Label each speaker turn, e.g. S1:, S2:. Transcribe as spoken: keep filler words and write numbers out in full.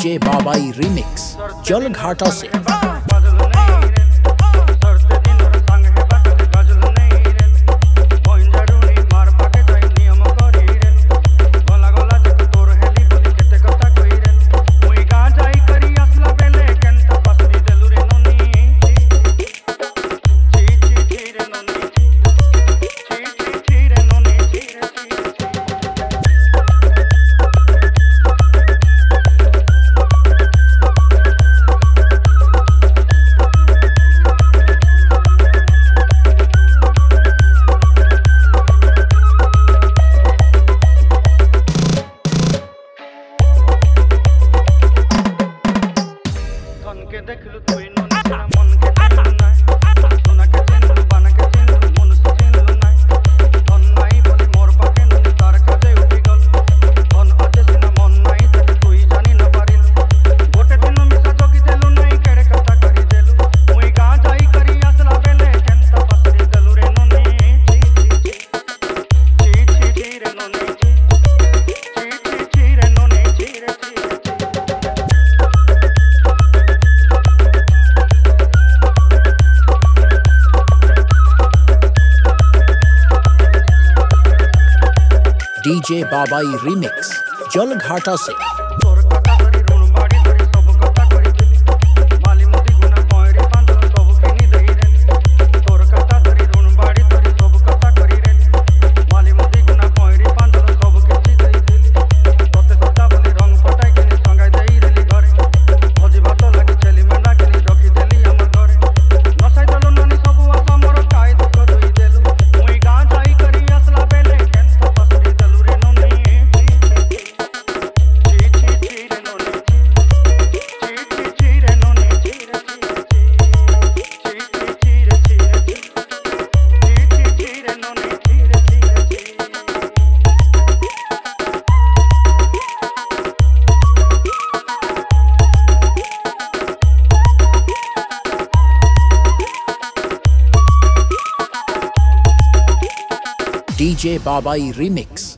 S1: DJ Babai remix जलघाटा से।
S2: के देखलू तुई नोनी तेरा मन के चिन्हलू नाय सोना के चिन्हलू बाना के चिन्हलू मन से चिन्हलू नाय धन नाई बोली मोर पाके नोनी तार काजे उठी गल धन आते सिना मन नाई ते तुई जानी न पारिलू गोटे दिन मिसा जोगी देलू नाई केड़े कथा करी देलू मुई गा जाई करी आसला बेले केंता पसरी देलू रे नोनी ची ची ची ची ची रे नोनी ची ची ची ची रे नोनी ची रे ची
S1: डीजे बाबाई रिमिक्स जलघाटा से। DJ Babai remix